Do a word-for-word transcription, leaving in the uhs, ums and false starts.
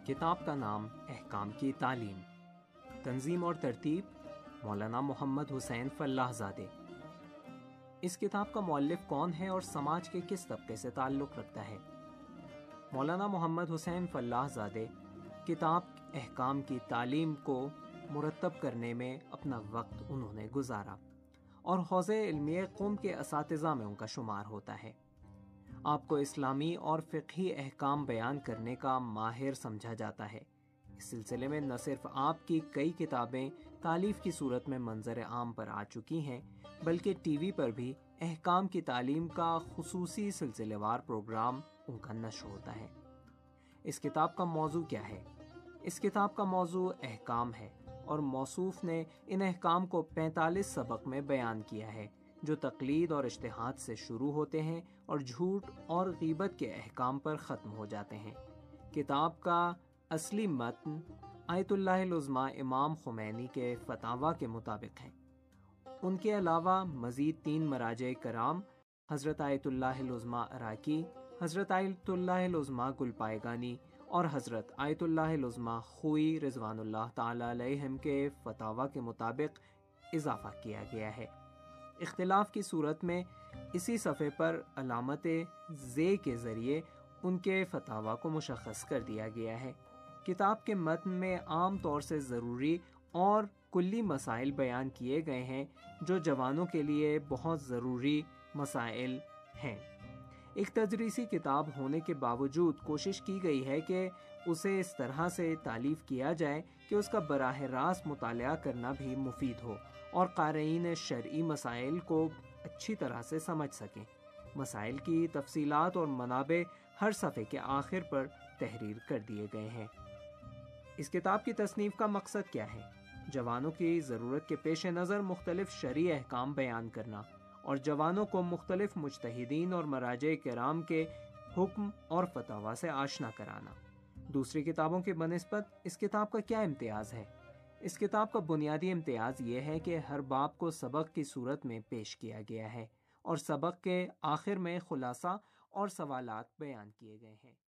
کتاب کا نام احکام کی تعلیم، تنظیم اور ترتیب مولانا محمد حسین فلاح زادے۔ اس کتاب کا مؤلف کون ہے اور سماج کے کس طبقے سے تعلق رکھتا ہے؟ مولانا محمد حسین فلاح زادے کتاب احکام کی تعلیم کو مرتب کرنے میں اپنا وقت انہوں نے گزارا اور حوزے علمیہ قوم کے اساتذہ میں ان کا شمار ہوتا ہے۔ آپ کو اسلامی اور فقہی احکام بیان کرنے کا ماہر سمجھا جاتا ہے۔ اس سلسلے میں نہ صرف آپ کی کئی کتابیں تالیف کی صورت میں منظر عام پر آ چکی ہیں، بلکہ ٹی وی پر بھی احکام کی تعلیم کا خصوصی سلسلے وار پروگرام ان کا نشر ہوتا ہے۔ اس کتاب کا موضوع کیا ہے؟ اس کتاب کا موضوع احکام ہے اور موصوف نے ان احکام کو پینتالیس سبق میں بیان کیا ہے، جو تقلید اور اجتہاد سے شروع ہوتے ہیں اور جھوٹ اور غیبت کے احکام پر ختم ہو جاتے ہیں۔ کتاب کا اصلی متن آیت اللہ العظمیٰ امام خمینی کے فتاویٰ کے مطابق ہے۔ ان کے علاوہ مزید تین مراجع کرام، حضرت آیت اللہ العظمیٰ عراقی، حضرت آیت اللہ العظمیٰ گلپائگانی اور حضرت آیت اللہ العظمیٰ خوئی رضوان اللہ تعالی علیہم کے فتاویٰ کے مطابق اضافہ کیا گیا ہے۔ اختلاف کی صورت میں اسی صفحے پر علامت زے کے ذریعے ان کے فتاویٰ کو مشخص کر دیا گیا ہے۔ کتاب کے متن میں عام طور سے ضروری اور کلی مسائل بیان کیے گئے ہیں جو جوانوں کے لیے بہت ضروری مسائل ہیں۔ ایک تدریسی کتاب ہونے کے باوجود کوشش کی گئی ہے کہ اسے اس طرح سے تالیف کیا جائے کہ اس کا براہ راست مطالعہ کرنا بھی مفید ہو اور قارئین شرعی مسائل کو اچھی طرح سے سمجھ سکیں۔ مسائل کی تفصیلات اور منابع ہر صفحے کے آخر پر تحریر کر دیے گئے ہیں۔ اس کتاب کی تصنیف کا مقصد کیا ہے؟ جوانوں کی ضرورت کے پیش نظر مختلف شرعی احکام بیان کرنا اور جوانوں کو مختلف مجتہدین اور مراجع کرام کے حکم اور فتاویٰ سے آشنا کرانا۔ دوسری کتابوں کے بنسبت اس کتاب کا کیا امتیاز ہے؟ اس کتاب کا بنیادی امتیاز یہ ہے کہ ہر باب کو سبق کی صورت میں پیش کیا گیا ہے اور سبق کے آخر میں خلاصہ اور سوالات بیان کیے گئے ہیں۔